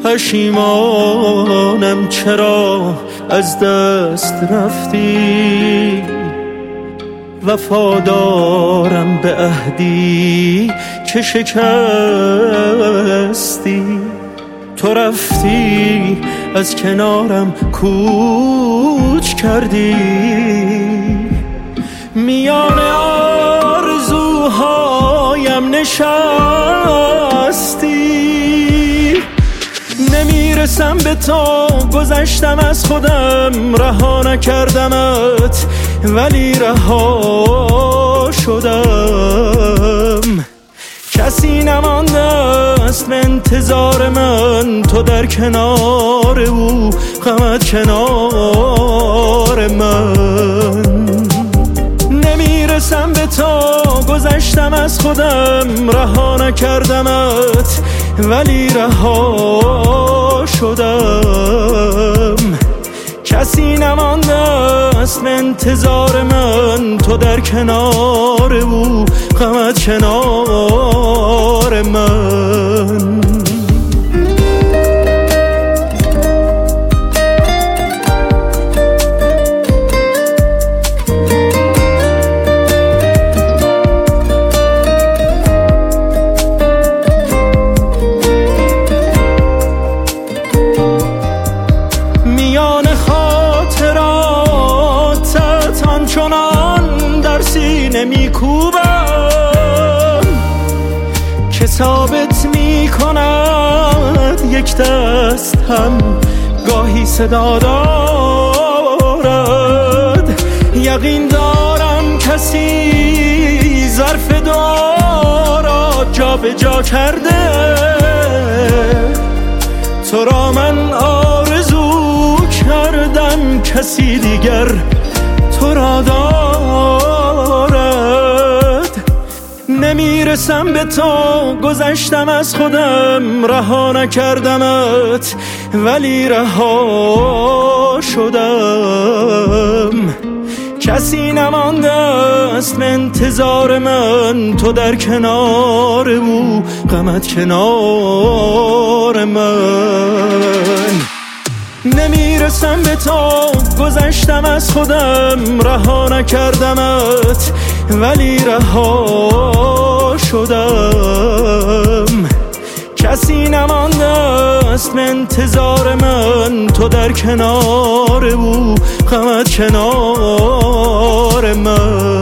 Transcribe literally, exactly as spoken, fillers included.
پشیمانم چرا از دست رفتی، وفادارم به عهدی که شکستی. تو رفتی از کنارم کوچ کردی، میان آرزوهایم نشستی. نمیرسم به تو، گذشتم از خودم، رها نکردمت ولی رها شدم. کسی نمانده است به انتظار من، تو در کنار او، غمت کنار من. نمیرسم به تو، گذشتم از خودم، رها نکردمت ولی رها شدم. کسی نمانده است به انتظار من، تو در کنار او، غمت کنار من. میان خاطراتت آنچنان در سینه میکوبم که ثابت میکند یک دست هم گاهی صدا دارد. یقین دارم کسی ظرف دعا را جا به جا کرده، تو را من آرزو کردم کسی دیگر تو را دارد. نمیرسم به تو، گذشتم از خودم، رها نکردمت ولی رها شدم. کسی نمانده است به انتظار من، تو در کنار او، غمت کنار من. نمیرسم به تو، گذشتم از خودم، رها نکردمت ولی رها شدم. کسی نمانده است به انتظار من، تو در کنار او، غمت کنار من.